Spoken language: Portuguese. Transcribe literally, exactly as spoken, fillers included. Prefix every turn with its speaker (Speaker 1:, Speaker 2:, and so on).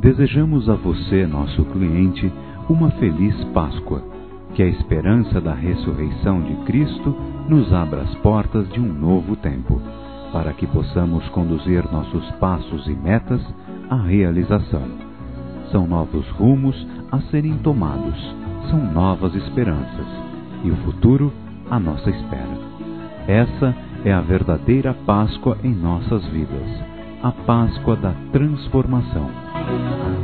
Speaker 1: Desejamos a você, nosso cliente, uma feliz Páscoa. Que a esperança da ressurreição de Cristo nos abra as portas de um novo tempo, para que possamos conduzir nossos passos e metas à realização. São novos rumos a serem tomados, são novas esperanças, e o futuro à nossa espera. Essa é a verdadeira Páscoa em nossas vidas, a Páscoa da transformação.